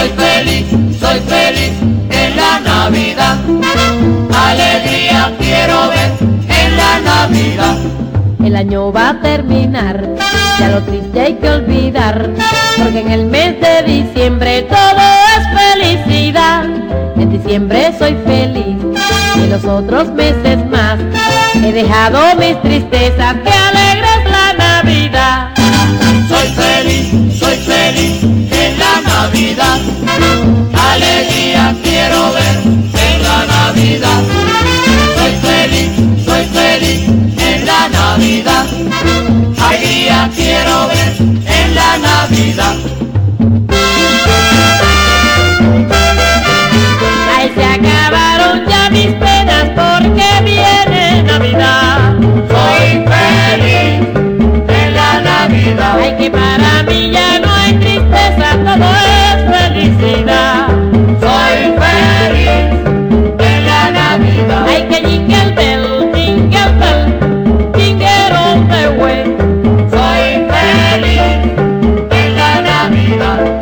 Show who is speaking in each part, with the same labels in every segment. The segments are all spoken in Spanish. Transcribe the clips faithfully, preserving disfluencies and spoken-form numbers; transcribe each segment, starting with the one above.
Speaker 1: Soy feliz, soy feliz en la Navidad. Alegría quiero ver en la Navidad.
Speaker 2: El año va a terminar, ya lo triste hay que olvidar, porque en el mes de diciembre todo es felicidad. En diciembre soy feliz y en los otros meses más he dejado mis tristezas, que alegre es la Navidad.
Speaker 1: Soy feliz, soy feliz en la Navidad. Alegría quiero ver en la Navidad. Soy feliz, soy feliz en la Navidad. Alegría quiero ver en la Navidad.
Speaker 2: Ay, se acabaron ya mis penas porque viene Navidad.
Speaker 1: Soy feliz en la Navidad.
Speaker 2: Ay, que para mí ya no hay tristeza, todo es felicidad.
Speaker 1: Soy feliz en la Navidad.
Speaker 2: Ay, que jingle bell, jingle bell, jingle all the way.
Speaker 1: Soy feliz en la Navidad.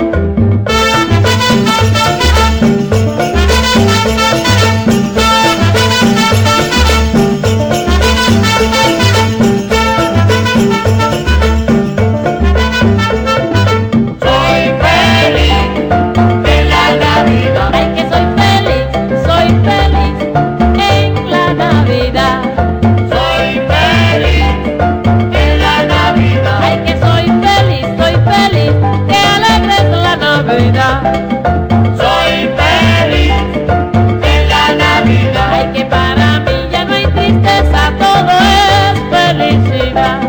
Speaker 1: Soy feliz en la Navidad.
Speaker 2: Ay, que soy feliz, soy feliz en la Navidad.
Speaker 1: Soy feliz en la Navidad.
Speaker 2: Ay, que soy feliz, soy feliz, que alegre es la Navidad.
Speaker 1: Soy feliz en la Navidad.
Speaker 2: Ay, que para mí ya no hay tristeza, todo es felicidad.